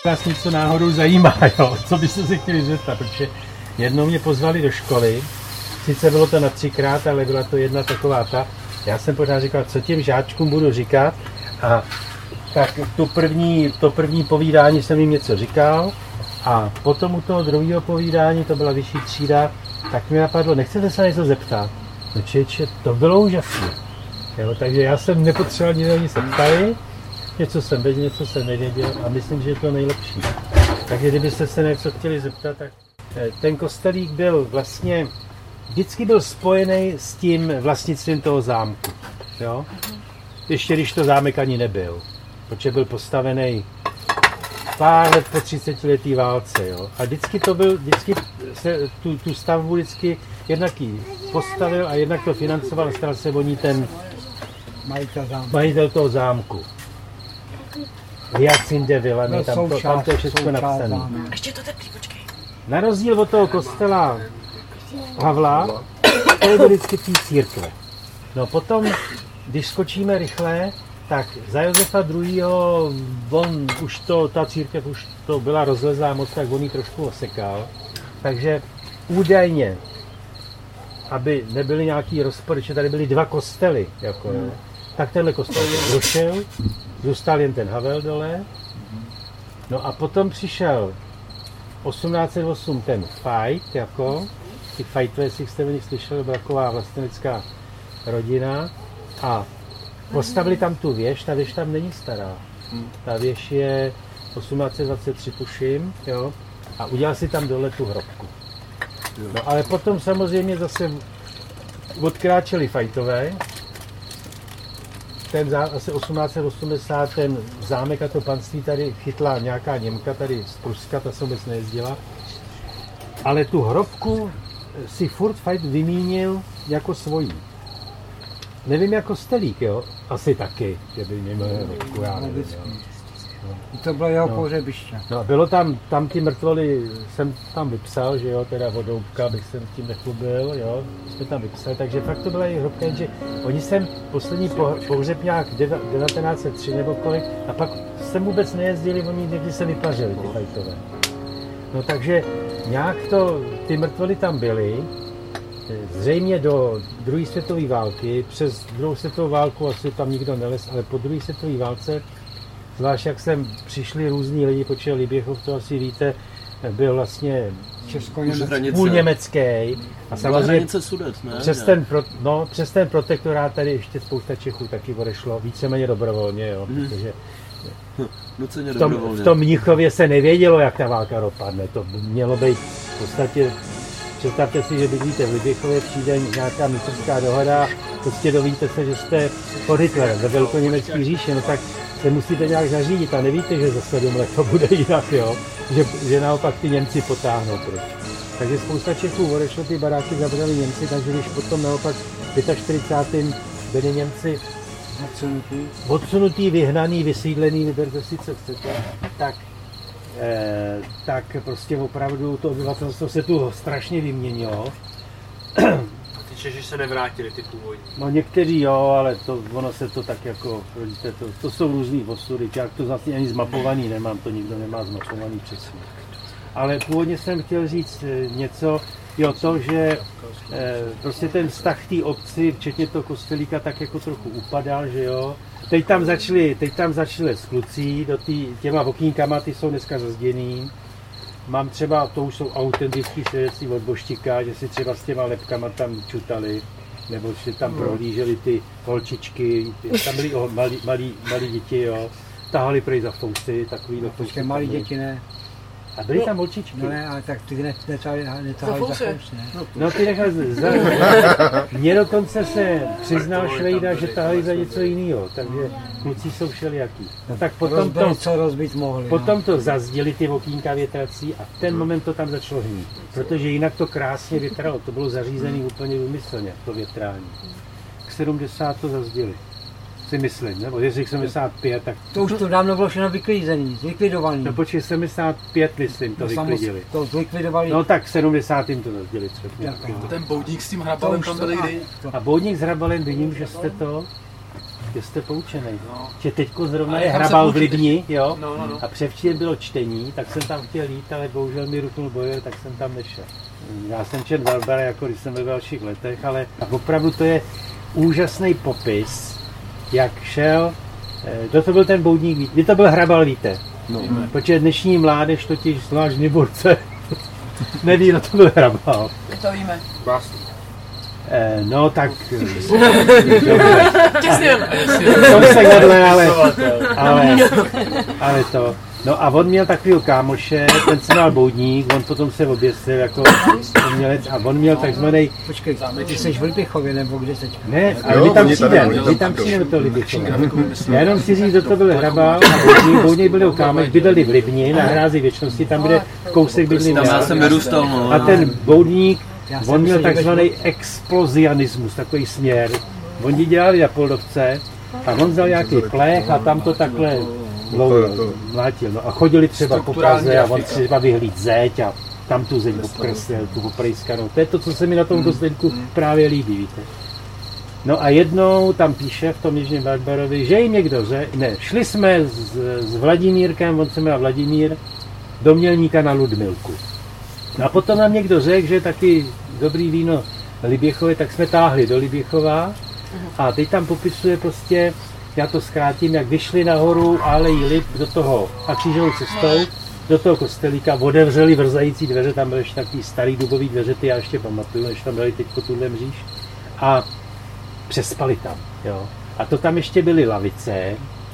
Vás něco náhodou zajímá, jo? Co byste se chtěli zeptat, protože jednou mě pozvali do školy, sice bylo to na 3krát, ale byla to jedna taková ta, já jsem pořád říkal, co těm žáčkům budu říkat, a tak to první povídání jsem jim něco říkal a potom u toho druhého povídání, to byla vyšší třída, tak mi napadlo, nechcete se něco zeptat? No čeče, to bylo úžasné. Jo, takže já jsem nepotřeboval nic, oni se ptali, něco jsem věděl, něco jsem nevěděl a myslím, že je to nejlepší. Takže kdybyste se něco chtěli zeptat, tak ten kostelík byl vlastně, vždycky byl spojený s tím vlastnictvím toho zámku. Jo? Ještě když to zámek ani nebyl, protože byl postavený pár let po 30letý válce. Jo? A vždycky se tu stavbu vždycky jednak ji postavil a jednak to financoval a staral se o ní ten majitel toho zámku. Hyacinthe de Villani, tam to je všechno napsané. Ještě to teplý, počkej. Na rozdíl od toho kostela Havla, to je vždycky té církve. No potom, když skočíme rychle, tak za Josefa II. Ta církev už to byla rozlezlá moc, tak on ji trošku osekal. Takže údajně, aby nebyly nějaký rozpory, že tady byly dva kostely, tak tenhle kostel zrušil, zůstal jen ten Havel dole. No a potom přišel 1808 ten Fajt, ty Fajtové, jestli jste o nich slyšeli, byla taková vlastenecká rodina a postavili tam tu věž, ta věž tam není stará. Ta věž je 1823 tuším, jo, a udělal si tam dole tu hrobku. No ale potom samozřejmě zase odkráčeli Fajtové, asi 1880 ten zámek a to panství tady chytla nějaká Němka tady z Pruska, ta se vůbec nejezdila. Ale tu hrobku si furt Fajt vymínil jako svojí. Nevím, jako Stelík, jo? Asi taky, že by měl hrobku, já nevím. To bylo jeho pohřebiště. No, bylo tam ty mrtvoly, jsem tam vypsal, že jo, teda Vodoubka, bych jsem tím nechlubil, jo, jsme tam vypsali, takže fakt to byla jejich hrobka, jenže oni jsem poslední pohřeb nějak 1903 nebo kolik, a pak jsem vůbec nejezdili, oni někdy se vypařili, ty Fajtové. No takže nějak ty mrtvoly tam byly, zřejmě do druhé světové války, přes druhou světovou válku asi tam nikdo nelez, ale po druhé světové válce, zvlášť jak sem přišli různí lidi, počíval Liběchov, to asi víte, byl vlastně půl německý. A samozřejmě Sudet, ne? Přes ten protektorát tady ještě spousta Čechů taky odešlo, víceméně dobrovolně, jo, protože v tom Mnichově se nevědělo, jak ta válka dopadne. To mělo být v podstatě, představte si, že bydlíte v Liběchově, přijde nějaká mistrovská dohoda, prostě dovíte se, že jste pod Hitlerem, ve velkoněmecký říši, no tak se musíte nějak zařídit a nevíte, že za 7 let to bude jinak, jo? Že naopak ty Němci potáhnou pryč. Takže spousta Čechů odešlo, ty baráky zabrali Němci, takže když potom naopak v 45. byli Němci odsunutý, vyhnaný, vysídlený, vyberte si, co chcete, tak prostě opravdu to obyvatelstvo se tu strašně vyměnilo. Ty Češi se nevrátili, ty původní. No někteří jo, ale ono se to tak jako, to jsou různý osudy, jak to vlastně ani zmapovaný nemám, to nikdo nemá zmapovaný přesně. Ale původně jsem chtěl říct něco, že prostě ten vztah té obci, včetně toho kostelíka, tak jako trochu upadal, že jo. Teď tam začali s klucí, těma okýnkama, ty jsou dneska zazděný. Mám třeba, to už jsou autentický svědectví od Boštíka, že si třeba s těma lepkama tam čutali, nebo si tam prohlíželi ty holčičky, tam byly malí děti, jo. Tahali prej za fousy, takový do fousy. Malí děti ne. A byly tam holčičky? No ne, ale tak ty netahali za fousy, ne? No ty nechali Mně dokonce se přiznal Švejda, že tahali za něco jiného, takže kluci jsou všelijaký. No tak potom to zazděli ty okýnka větrací a v ten moment to tam začalo hnít. Protože jinak to krásně větralo, to bylo zařízené úplně vymyslně, to větrání. K 70 to zazděli. Si myslím, nebo jestli 75, tak... To už to dávno bylo všechno zlikvidovaný. No počkej, 75, myslím, to vyklidili. To zlikvidovali. No tak 70. to zazděli třeba. Ten Boudník s tím Hrabalem tam byli kdy? A Boudník s Hrabalem, vidím, že jste to... jste poučený. No. Že teďko zrovna je hrabal v Libni, jo? No. A převčírem bylo čtení, tak jsem tam chtěl jít, ale bohužel mi ruknul bojel, tak jsem tam nešel. Já jsem četl Barbara, jako když jsem ve dalších letech, ale opravdu to je úžasný popis, jak šel, kdo to byl ten boudník, kdy to byl hrabal, víte? No. Protože dnešní mládež totiž zvlášť Niburce neví, kdo to byl hrabal. My to víme. No tak... Těsně. ale to... No a on měl takovýho kámoše, ten se měl boudník, on potom se oběsil jako umělec a on měl takzvaný... Počkej, ty jsi v Libichově nebo kde teď? Ne, ale vy tam přijde do toho Libichově. Já jenom chci říct, kdo to byl hrabal a boudník byl jeho kámoš, bydleli v Libni na hrázi věčnosti, tam kde kousek bydlím já. Jsem vyrůstal, no. A ten boudník, on měl takzvaný explozianismus, takový směr. Oni dělali na Poldovce a on vzal nějaký plech a tam to takhle mlátil. No a chodili třeba po Praze a on třeba vyhlíd zeď a tam tu zeď obkreslil, tu oprejskanou. To je to, co se mi na tom Goslenku právě líbí, víte. No a jednou tam píše v tom Jižním Barbarovi, že jim někdo šli jsme s Vladimírkem, on se jmenuje Vladimír, do Mělníka na Ludmilku. A potom nám někdo řekl, že taky dobrý víno Liběchové, tak jsme táhli do Liběchova a teď tam popisuje prostě, já to zkrátím, jak vyšli nahoru Alejí Lip do toho a křížovou cestou, do toho kostelíka, otevřeli vrzající dveře, tam byly ještě takový starý dubový dveře, ty já ještě pamatuju, než tam dali teďko tuhle mříž a přespali tam, jo. A to tam ještě byly lavice,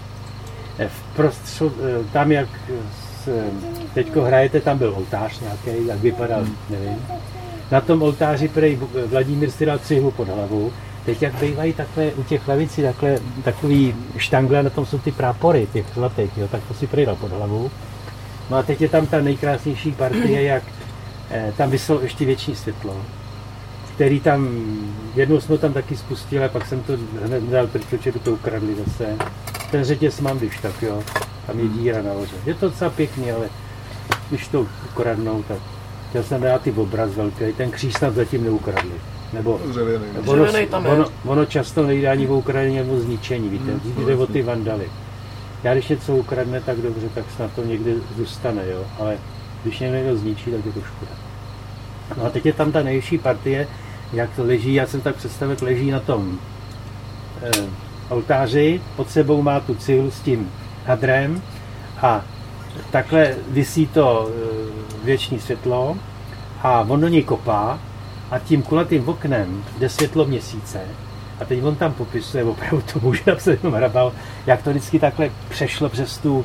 tam jak teďko hrajete, tam byl oltář nějaký, jak vypadal, nevím. Na tom oltáři prej Vladimír si dal cihlu pod hlavu. Teď jak bývají takhle u těch lavicí, takový štangle, na tom jsou ty prápory, těch zlatých, jo, tak to si prej dal pod hlavu. No a teď je tam ta nejkrásnější partie, jak tam vyselo ještě větší světlo, který tam, jednou jsme tam taky spustili, a pak jsem to hned dal pryč, protože by to ukradli zase. Ten řetěz mám, když tak, jo, tam je díra nahoře. Je to docela pěkný, ale když to ukradnou, tak chtěl jsem dát ty obraz velký, ten kříž snad zatím neukradli. Nebo ono často nejde ani o ukradení nebo zničení, víte, jde o ty vandaly. Já když něco ukradne tak dobře, tak snad to někde zůstane, jo, ale když někdo zničí, tak je to škoda. No a teď je tam ta nejvyšší partie, jak to leží, já jsem tak představil, leží na tom oltáři, pod sebou má tu cihlu s tím hadrem a takhle visí to věční světlo a on do něj kopá a tím kulatým oknem jde světlo měsíce a teď on tam popisuje, opravdu to může napsat jenom hrabal, jak to vždycky takhle přešlo přes tu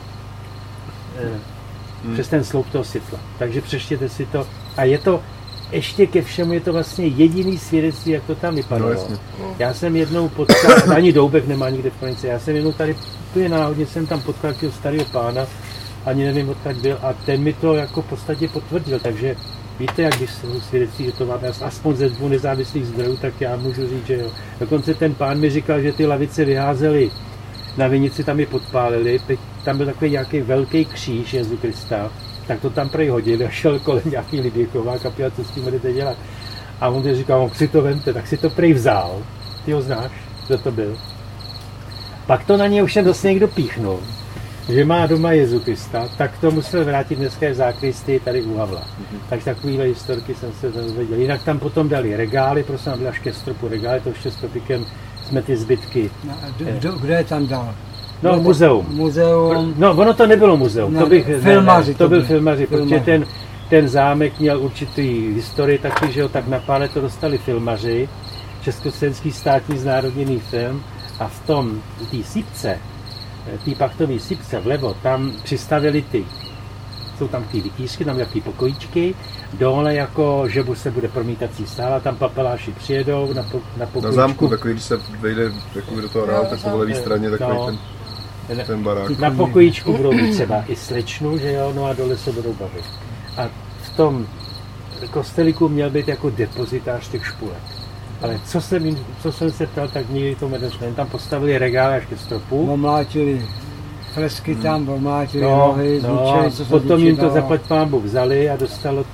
přes ten sloup toho světla. Takže přečtěte si to a je to ještě ke všemu je to vlastně jediný svědectví, jak to tam vypadalo. No, já jsem jednou potkal, ani Doubek nemá nikde v Planici, já jsem jednou tady úplně náhodně jsem tam potkal těho starého pána, ani nevím, odkud byl, a ten mi to jako v podstatě potvrdil, takže víte, jak když jsou svědectví, že to máme aspoň ze 2 nezávislých zdrojů, tak já můžu říct, že jo. Dokonce ten pán mi říkal, že ty lavice vyházeli na vinici, tam je podpálili, tam byl takový nějaký velký kříž Jezu Krista, tak to tam prej hodili a šel kolem nějaký Liběchová kapela, co s tím budete dělat. A on mi říkal, si to vemte, tak si to prej vzal, ty ho znáš, kdo to byl. Pak to na něj už zase někdo píchnul, že má doma Jezu Krista, tak to musel vrátit dneska v zákristii tady u Havla. Takže takovýhle historky jsem se dozvěděl. Jinak tam potom dali regály, prosím, byly až ke stropu regály, to ještě stropíkem jsme ty zbytky. Kdo je tam dal? No, muzeum. No, ono to nebylo muzeum, no, to byl filmaři, protože ten zámek měl určitý historii taky, že jo, tak na Pále to dostali filmaři, Československý státní znárodněný film a v tom, té sípce, té pachtové sípce vlevo, tam přistavili jsou tam ty vytížky, tam jaký pokojíčky, dole jako, že se bude promítací sál a tam papeláši přijedou na pokojíčku. Na zámku, takový, když se vejde do toho rálu, tak po levé straně takový ten barák. Na pokojíčku budou mít třeba i slečnu, že jo, no a dole se budou bavit. A v tom kostelíku měl být jako depozitář těch špulek. Ale co jsem se ptal, tak nikdy tomu nedošlo. Tam postavili regály až ke stropu. Omlátili fresky tam, omlátili nohy, zničili, co se potom jim to zaplať pánbu vzali a dostalo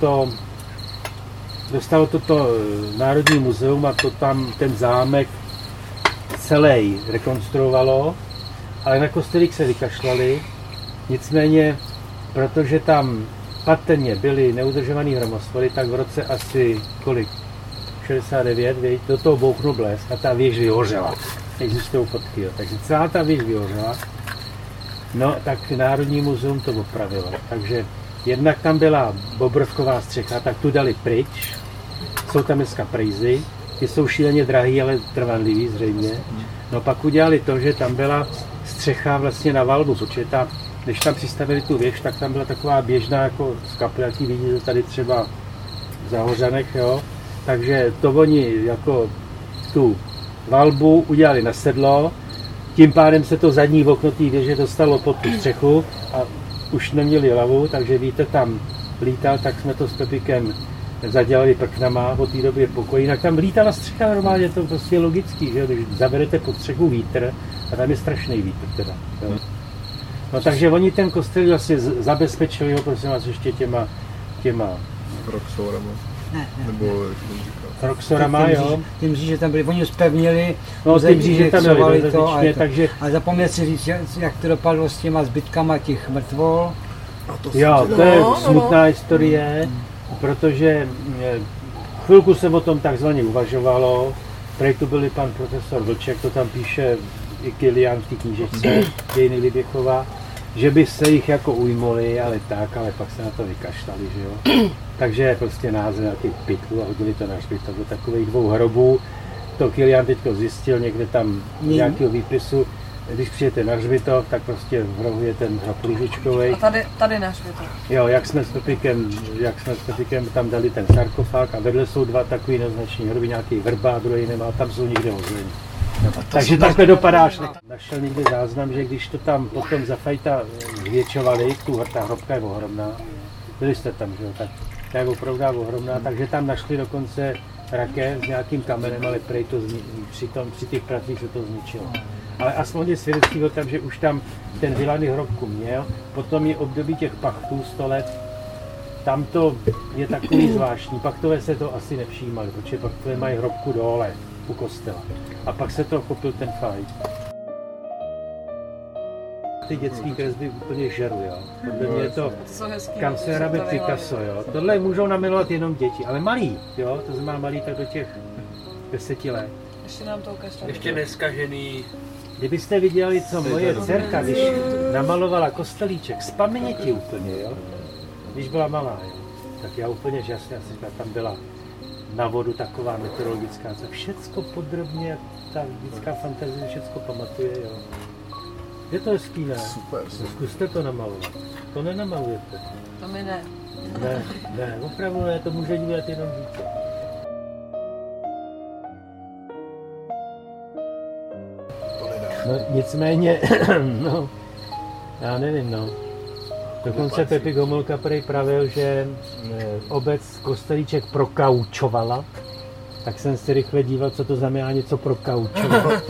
to Národní muzeum a to tam ten zámek celý rekonstruovalo, ale na kostelík se vykašlali. Nicméně, protože tam patrně byly neudržovaný hromosvody, tak v roce asi 69, do toho bouchnul blesk a ta věž vyhořela. Existují fotky, takže celá ta věž vyhořela. No, tak Národní muzeum to opravilo. Takže jednak tam byla bobrovková střecha, tak tu dali pryč. Jsou tam dneska prejzy, ty jsou šíleně drahý, ale trvanlivý zřejmě. No pak udělali to, že tam byla střecha vlastně na valbu, protože když tam přistavili tu věž, tak tam byla taková běžná jako skapla, jaký vidíte tady třeba v Zahořanech, jo. Takže to oni jako tu valbu udělali na sedlo, tím pádem se to zadní okno té věže dostalo pod tu střechu a už neměli hlavu, takže víte, tam lítal, tak jsme to s Pepikem zadělali prknama, od té doby je pokoj. Jinak tam lítala střecha normálně, to prostě je logický, že když zavedete pod střechu vítr, a tam je strašný vítr teda. Jo. No takže oni ten kostel vlastně zabezpečili ho, prosím vás, ještě těma Roxorama. Ne. Nebo jak to říká. Roxorama, jo. Tím říct, že tam byli, oni ho zpevnili, no, tím říct, že tam byli, to, takže... Ale zapomněl si říct, jak to dopadlo s těma zbytkama těch mrtvol. Jo, to je smutná historie, protože chvilku se o tom takzvaně uvažovalo. Prej tu byli pan profesor Vlček, to tam píše i Kilian v té knížečce Dějiny Liběchova, že by se jich jako ujmuli, ale pak se na to vykašlali, že jo. Takže prostě název na těch pytlů a hodili to na hřbitov do takových 2 hrobů. To Kilian teďko zjistil někde tam nějakého výpisu. Když přijete na hřbitov, tak prostě v rohu je ten hrob růžičkovej. A tady na hřbitov. Jo, jak jsme s Pepikem tam dali ten sarkofág a vedle jsou 2 takový neznační hroby, nějaký vrba a druhý nemá, a tam jsou někde hozlení. Takže takhle dopadáš. Našel někde záznam, že když to tam potom za fajta zvětšovali, ta hrobka je ohromná, byli jste tam, že jo, tak ta je opravdu ohromná, takže tam našli dokonce rakev s nějakým kamenem, ale prej to při těch pracích se to zničilo. Ale aspoň je svědectví o tom, že už tam ten Vilany hrobku měl, potom je období těch pachtů 100 let, tam to je takový zvláštní, pachtové se to asi nevšímali, protože pachtové mají hrobku dole u kostela. A pak se to chopil ten fajt. Ty dětský kresby úplně žeru, jo. Podle mě je to Cancerabé Picasso, jo. Tohle můžou namalovat jenom děti, ale malý, jo. To znamená malý tak do těch 10 let. Ještě nám to ukážete. Ještě neskažený. Kdybyste viděli, co moje dcerka, když namalovala kostelíček z paměti úplně, jo. Když byla malá, jo. Tak já úplně žasně, tam byla na vodu taková meteorologická, všecko podrobně, ta dětská fantazie všecko pamatuje, jo. Je to hezký, ne? Super. Zkuste to namalovat. To nenamalujete. To mi ne. Ne, opravdu ne, to může dělat jenom dítě. No nicméně, no, já nevím, no. Dokonce Pepik Homolka prej pravil, že obec kostelíček prokaučovala, tak jsem se rychle díval, co to znamená něco prokaučovat.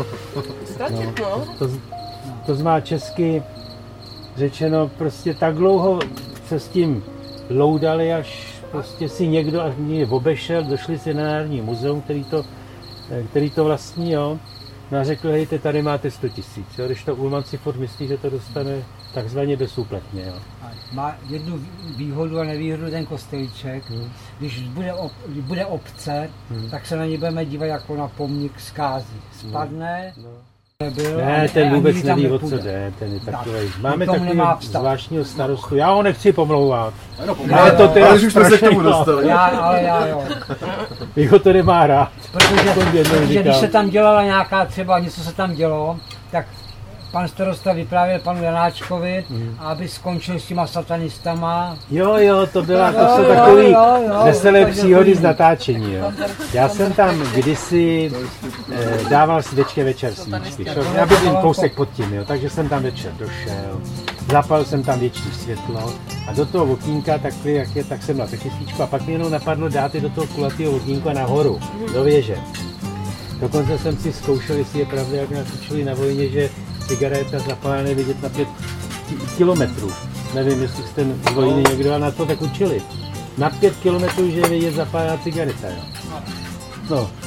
To znamená česky řečeno, prostě tak dlouho se s tím loudali, až prostě si někdo až mě obešel, došli si na Národní muzeum, který to vlastní, jo. No a řekl, hejte, tady máte 100 000, když to Ullmann si furt myslí, že to dostane takzvaně bezúplatně, jo. Má jednu výhodu a nevýhodu ten kostelíček. Když bude obce, tak se na něj budeme dívat jako na pomník zkázy. Spadne, nebyl, ne, ten vůbec neví, o co jde, ten je takovej. Máme takový zvláštního starostu, já ho nechci pomlouvat. Ale to ty už jsme se k tomu dostali. Ale já jo. Jeho to nemá rád. Protože když se tam dělala nějaká třeba, něco se tam dělo, tak pan starosta vyprávěl panu Janáčkovi, aby skončil s těma satanistama. Jo, to jsou takový veselé příhody z natáčení, jo. Já jsem tam kdysi dával svědčky večer svíčky. Já bydlím kousek pod tím, jo, takže jsem tam večer došel, zapal jsem tam větší světlo a do toho okýnka, tak jsem dal taky svíčku a pak mi jenom napadlo dát je do toho kulatého okýnka nahoru, do věže. Dokonce jsem si zkoušel, jestli je pravda, jak nás učili na vojně, že cigareta zapálená je vidět na 5 kilometrů. Nevím, jestli jste z vojny někdo a na to tak učili. Na 5 kilometrů, že je vidět zapálená cigareta, jo. No,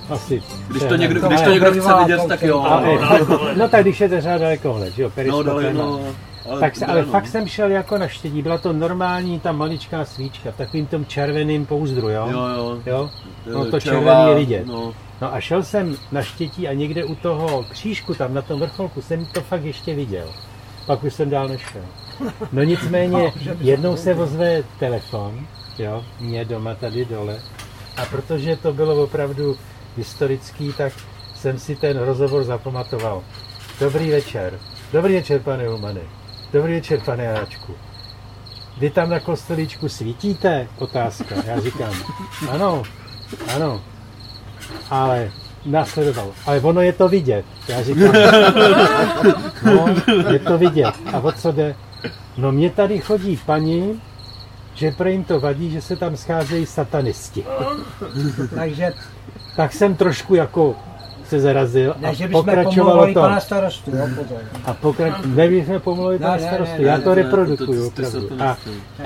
asi. Když to někdo chce vidět, tak jo. No tak když je třeba dalekohled, že jo, periskopem. Ale fakt jsem šel jako na štědí, byla to normální ta maličká svíčka, v takovým tom červeným pouzdru, jo? Jo? No to červený je vidět. No a šel jsem na štětí a někde u toho křížku, tam na tom vrcholku, jsem to fakt ještě viděl. Pak už jsem dál nešel. No nicméně, jednou se ozve telefon, jo, mě doma tady dole. A protože to bylo opravdu historický, tak jsem si ten rozhovor zapamatoval. Dobrý večer, pane Humane. Dobrý večer, pane Janáčku. Vy tam na kostelíčku svítíte? Otázka. Já říkám, ano. Ale následoval. Ale ono je to vidět. Já říkám, no, je to vidět. A o co jde? No mě tady chodí paní, že pro jim to vadí, že se tam scházejí satanisti. Takže... Tak jsem trošku jako se zarazil a pokračovalo to. Pana starostu, jo, nevím, jsme pomluvili pana starostu, já to reprodukuju opravdu. A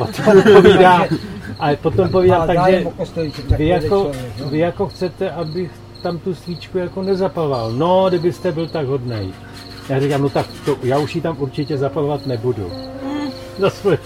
potom povídá, takže vy jako chcete, abych tam tu svíčku jako nezapaloval. No, kdybyste byl tak hodnej. Já říkám, no tak to, já už ji tam určitě zapalovat nebudu. Za svoje.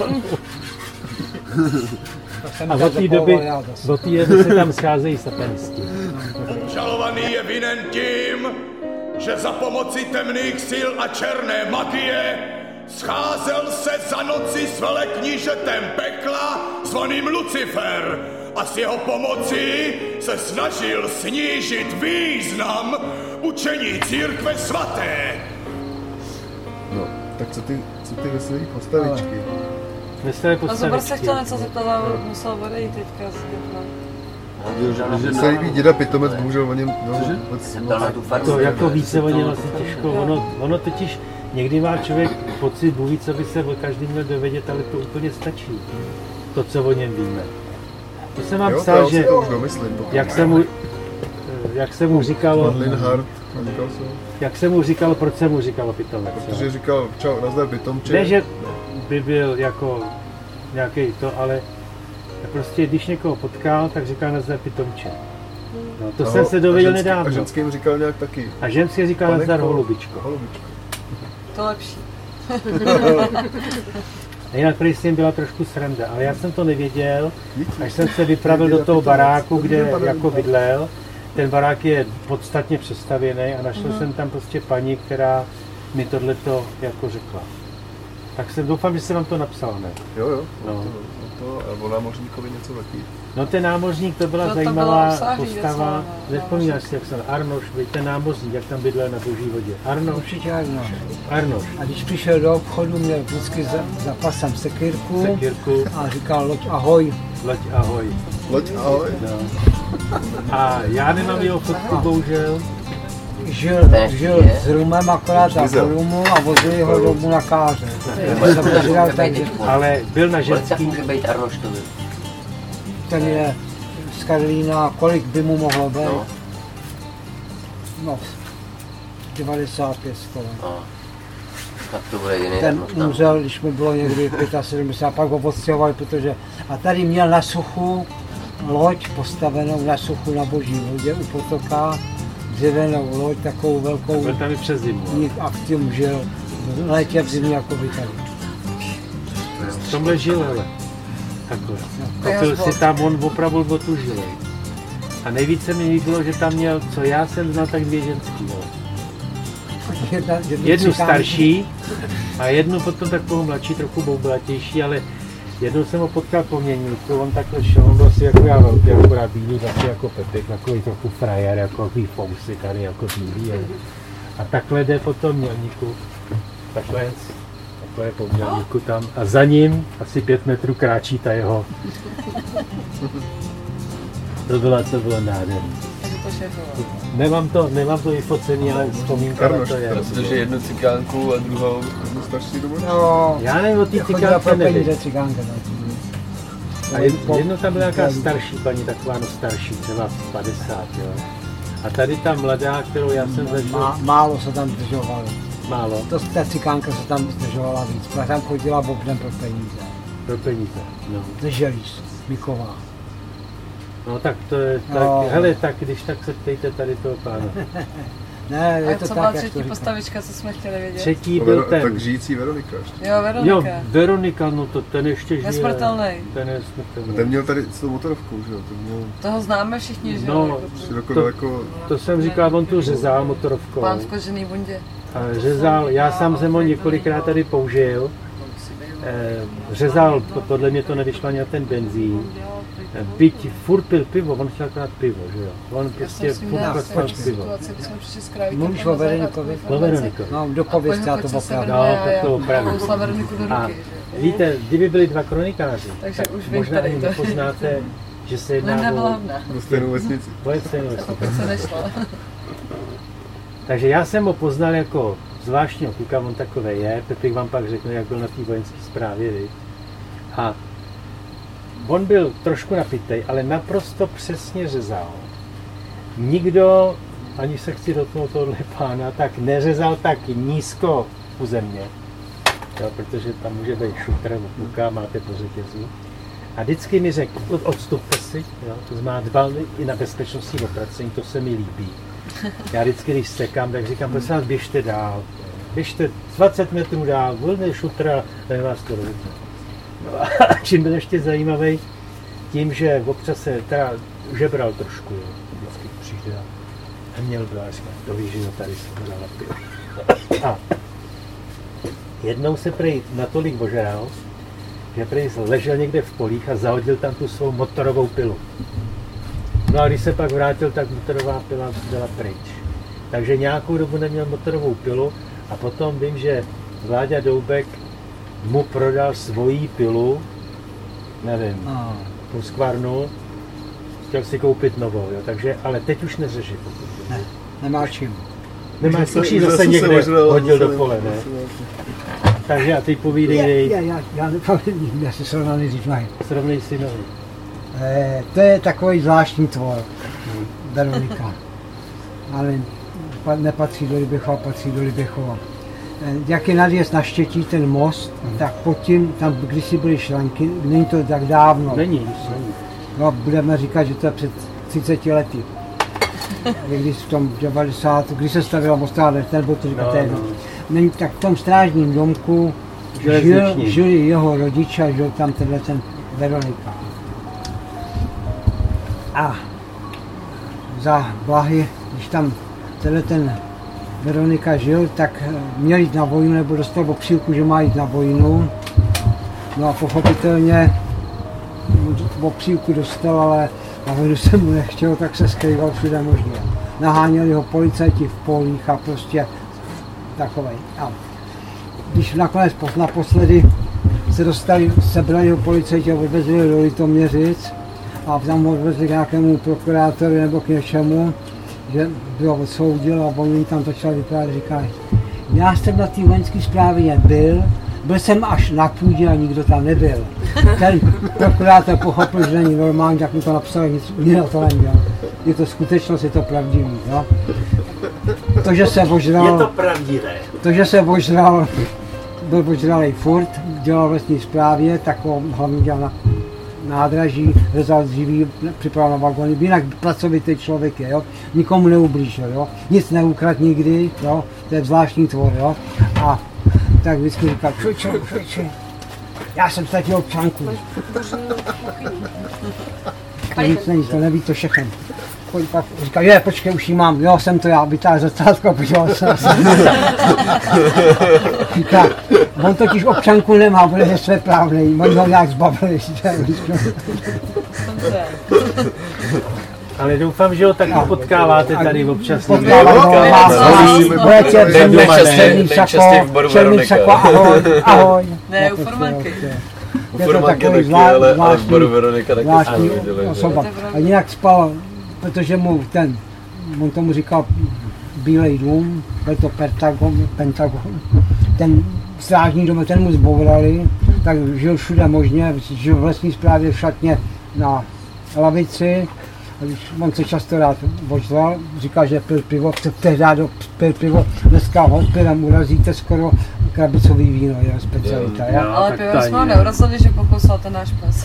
A od té doby se tam scházejí satanisti. Obžalovaný je vinen tím, že za pomoci temných sil a černé magie scházel se za noci s veleknížetem pekla zvaným Lucifer a s jeho pomocí se snažil snížit význam učení církve svaté. No, tak co ty veselý postavičky? A Zobor se chtěl něco zeptat, ale musel odejít teďka z Mně se líbí děda Pitomec, bohužel o něm to jako více o něm asi těžko, ono totiž někdy má člověk pocit, Bůh ví, co by se o každým měl dovědět, ale to úplně stačí, to, co o něm víme. To jsem vám psal, že jak jsem mu říkalo, proč jsem mu říkal Pitomec. Protože říkal, čau, nazdar Pitomče. Ne, že by byl jako nějaký to, ale prostě když někoho potkal, tak říkal nazdar Pitomče. No, to jsem se dověděl nedávno. A ženským říkal nějak taky. A ženský říkal nazdar Holubičko. To lepší. A jinak prý s ním byla trošku sranda, ale já jsem to nevěděl, až jsem se vypravil do toho baráku, kde jako bydlel. Ten barák je podstatně přestavěný a našel jsem tam prostě paní, která mi tohleto jako řekla. Tak jsem doufám, že jsem vám to napsal, ne? Jo. No. O námořníkovi něco taky. No ten námořník, to byla zajímavá postava. Nevzpomínáš si, jak jsem Arnoš, ten námořník, jak tam bydlel na Boží vodě. Arnoš? Určitě Arnoš. A když přišel do obchodu, měl vždycky za pasem sekírku a říkal loď ahoj. Loď ahoj. Loď ahoj. No. A já nemám jeho fotku, bohužel. Žil s rumem akorát za rumu a vozili ho domů na káře. Ale byl na ženský. Může být Arnoštovi. Ten je z Karlína, kolik by mu mohlo být? No, 95 skoro. Tak to bude jiný ten umřel, když mu bylo někdy 75, a pak ho odstěhovali, protože... A tady měl na suchu loď postavenou na suchu na Boží vodě u potoka. Dřevěnou loď, takovou velkou. Byl tam i přes zimu. A v tím žil. V létě v zimě jako by tady. V tomhle žil, ale. Takhle. Kopil si tam, on opravdu otužilej. A nejvíce mi líbilo, že tam měl, co já jsem znal, tak 2 ženský. Jednu starší a jednu potom takovou mladší, trochu boublatější, ale jednou jsem ho potkal po měníku, on takhle šel, on byl asi jako já velký, akorát bílý, taky jako Pepik, takový trochu frajer, jako takový fousy tady, jako bílý. A takhle jde po tom mělníku, takhle je po mělníku tam a za ním asi 5 metrů kráčí ta jeho. To bylo nádherný. Nemám to vyfocený, ale vzpomínka na to je. Protože jednu cikánku a druhou starší domů? No, já nevím o té cikánce nevím. A jedno tam byla nějaká starší paní, taková starší, třeba 50, jo. A tady ta mladá, kterou já jsem začal... Málo se tam zdržovalo. Málo? Ta cikánka se tam zdržovala víc, protože tam chodila obdem pro peníze. Pro peníze, no. Ze Želíz, Miková. No tak to je, tak, hele, tak když tak se ptejte tady toho pána. Ne, je to co tak, byla jak třetí to postavička, co jsme chtěli vědět? Třetí byl ten. Tak žijící Veronika ještě. Jo, Veronika. Jo, Veronika, no to ten ještě žije. Nesmrtelný. Ten je smrtelný. Ten měl tady s tou motorovkou, že jo? Toho známe všichni, že no, jo? To jsem říkal, on tu řezal motorovkou. Pán v kožený bundě. Řezal, já sám jsem ho několikrát tady použil. Řezal, podle mě to nevyšlo ani na ten benzín. Byť furt pil pivo, on chtěl krát pivo, že jo? On prostě furt pil pivo. Mluvíš o Veronikovi? O Veronikovi. No, dopovězte, já to opravdu. No, tak to opravdu. A víte, kdyby byli dva kronikáři, takže už možná ani nepoznáte, že se jedná o stejnou vesnici. Takže já jsem ho poznal jako zvláštního kluka, on takové je, Pepik vám pak řekne, jak byl na té vojenské správě, viď? A on byl trošku napitej, ale naprosto přesně řezal. Nikdo, ani se chci dotknout tohle pána, tak neřezal tak nízko u země, jo, protože tam může být šutr, kluka, máte po řetězu. A vždycky mi řekl, odstupte si, jo, to znamená dbal i na bezpečnostní opatření, to se mi líbí. Já vždycky, když sekám, tak říkám, prosím vás, běžte dál. Běžte 20 metrů dál, volný šutr a vás to dovedne. No a čím byl ještě zajímavý, tím, že občas se teda žebral trošku, jo. Vždycky přijde a měl bláška, to víš, že tady se ho dala pivo. A jednou se prej natolik ožral, že prej ležel někde v polích a zahodil tam tu svou motorovou pilu. No a když se pak vrátil, tak motorová pila byla pryč. Takže nějakou dobu neměl motorovou pilu a potom vím, že Vláďa Doubek mu prodal svoji pilu, nevím, Husqvarnu, chtěl si koupit novou, jo, takže, ale teď už neřeší. Ne, nemá čím. Nemá, už ji zase někde hodil do pole, ne? Takže a teď povídej. Já nepamatuji, já si srovnaný říct mají. Srovnej si nohy. To je takový zvláštní tvor, Veronika. Ale nepatří do Libichova, patří do Libichova. Jak je nadjezd na Štětí, ten most, tak pod tím, tam kdysi byly šlanky, není to tak dávno. Není. No, budeme říkat, že to je před 30 lety. Když v tom 90, když se stavila mostárna, ten byl to říkat, není, tak v tom strážním domku žili jeho rodiče a žil tam ten Veronika. A za Blahy, když tam ten Veronika žil, tak měl jít na vojnu, nebo dostal obřílku, že má jít na vojnu. No a pochopitelně obřílku dostal, ale na vojnu se mu nechtělo, tak se skrýval všude možně. Naháněli ho policajti v polích a prostě takovej. A když nakonec naposledy sebrali ho policajti a odvezli do Litoměřic, a tam odvezli k nějakému prokurátorovi nebo k něčemu, že bylo odsoudil a oni tam začali vyprávět, říkají, já jsem na té vojenské správě byl jsem až na půdě a nikdo tam nebyl. Ten prokurátor pochopil, že není normální, tak mu to napsal, nic jiného to neměl. Je to skutečnost, je to pravdivý. Jo? To, že se ožral, je to pravdivé. To, že se ožral, byl ožralej furt, dělal v lesní správě, tak ho hlavně dělal na nádraží, rezal dříví, připravil na vagony, jinak pracovitý člověk je, jo? Nikomu neublížil, jo? Nic neukradl nikdy, jo? To je zvláštní tvor, jo? A tak vždycky říkal, člověče, já jsem ztratil občanku. To nic není, to neví to všechno. Pak říkal, počkej, už ji mám, jo, jsem to já, vytáhl zrcátko a podíval se. Říká, on totiž občanku nemá, bude ze své právnej, oni ho nějak zbavili. Ale doufám, že ho taky potkáváte tady občas. Nejčastěji v baru Veronika. Ahoj. Ne, u Formanky. U Formanky taky, ale v baru Veronika taky jsme viděli. Osoba. A jinak spal, protože on tomu říkal Bílej dům, byl to Pentagon. Ten strážní dom, ten mu zbourali, tak žil všude možně, žil v lesní správě v šatně na lavici Když on se často rád vožval, říkal, že pil pivo, tehdy pil pivo, dneska ho pilem urazíte skoro krabicový víno, je specialita. Ale pivo jsme ho neurazili, že pokousal ten náš pes.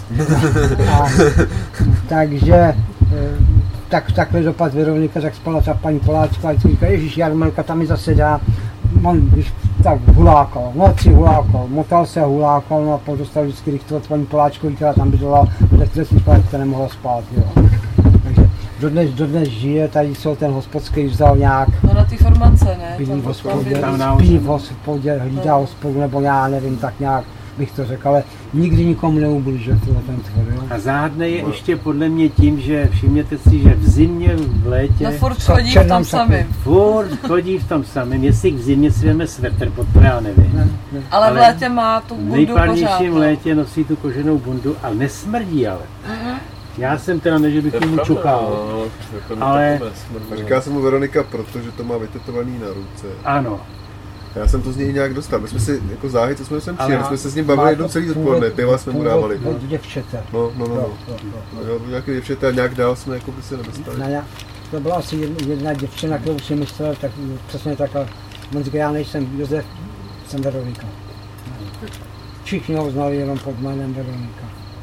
Takže takhle dopad Veronika, tak spala ta paní Poláčka a říká, ježiš, Jarmelka tam mi zase dá. On když tak hulákal, noci hulákal, motal se a hulákal, no a potom dostal vždycky rychtovat paní Poláčkovi, která tam bydlela, kde trestní spát, nemohla spát, jo. Takže dodnes žije, tady se ten hospodský vzal nějak. No na té formance, ne? Spí v hospodě, hlídá hospodu, nebo já nevím, tak nějak bych to řekl, ale nikdy nikomu neublížil ten tvor, jo. A záhadné je ještě podle mě tím, že všimněte si, že v zimě, v létě... No furt chodí v tom samém. Furt chodí v tom samém, jestli v zimě si veme svetr, pod to já nevím. Ale v létě má tu bundu pořád. V nejpálnějším létě nosí tu koženou bundu, ale nesmrdí ale. Já jsem teda ne, že bych mu čukal, ale... Říká se mu Veronika, protože to má vytetovaný na ruce. Ano. Já jsem to z něj nějak dostal. My jsme si jako záhy, co jsme sem přijeli, jsme se s ním bavili jednou celý odpoledne, piva jsme mu dávali. Děvčete. No. Nějaké děvčete a nějak dál jsme jako by se nedostali. To byla asi jedna děvčina, kterou si myslel, tak přesně takhle. On říká, já nejsem Josef, jsem Veronika. Všichni ho znali jenom pod jménem Veronika.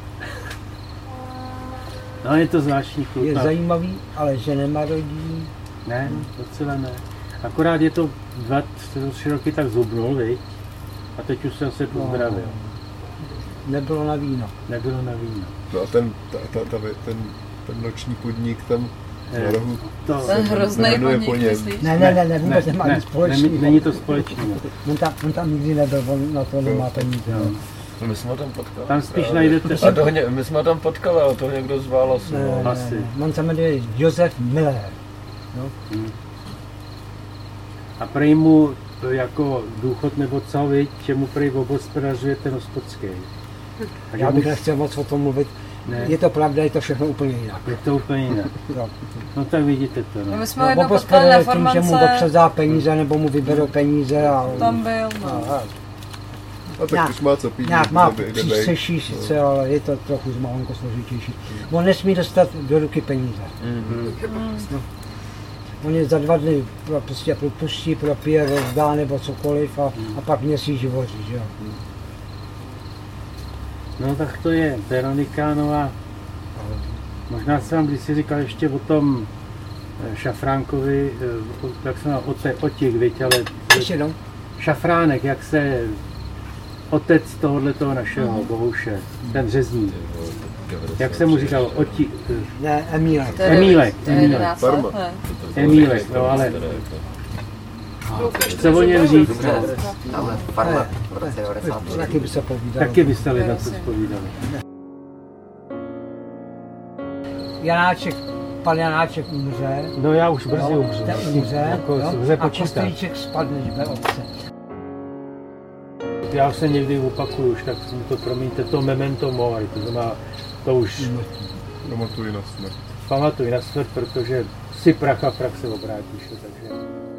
No je to zvláštní kluk. Je zajímavý, ale že nemarodí. Ne, docela ne. Akorát je to 2-3 roky tak zubnul, viď? A teď už jsem se pozdravil. Nebylo na víno. Nebylo na víno. No a ten noční podnik tam na rohu. Ten hrozný podnik, myslíš? Ne, vůbec nemá nic společného. Není to společné. On tam nikdy nebyl, on na to nemá peníze. No, my jsme ho tam potkali. Tam spíš najdete... My jsme ho tam potkali, ale to někdo zval asi. On se jmenuje Josef Miller. A prej mu jako důchod nebo co, viď, čemu prej obhospodařuje ten hospodský. Já bych nechtěl moc o tom mluvit. Ne. Je to pravda, je to všechno úplně jinak. Je to úplně jinak. No tak vidíte to. No. My jsme jednou potkali na formance. Tím, že mu dopředá peníze nebo mu vyberou peníze. A tam byl, no. A tak už má co pít. Nějak má přístřeší sice, ale je to trochu zmalinko složitější. On nesmí dostat do ruky peníze. No. On je za 2 dny prostě propustí, propije, rozdá nebo cokoliv a pak měsíc živoří, že jo. No tak to je Veronika, no a možná jsem vám kdysi říkal ještě o tom Šafránkovi, jak se o těch, viď, ale... Ještě no? Šafránek, jak se otec tohoto našeho Bohuše, ten řezník. Jak jsem mu říkal, Ne, Emílek. Emílek, no ale... Co o něm říct? Tamhle farma v roce 93. Taky by se povídali. Taky byste lidem se povídali. Pan Janáček umře. No já už brzy umřu. Umře, a Kostelíček spadne do obce. Já se někdy opakuju, už tak mi to promiňte, to memento mori, to znamená, to už... Pamatuj na smrt. Pamatuj na smrt, protože si prach a prach se obrátíš, takže...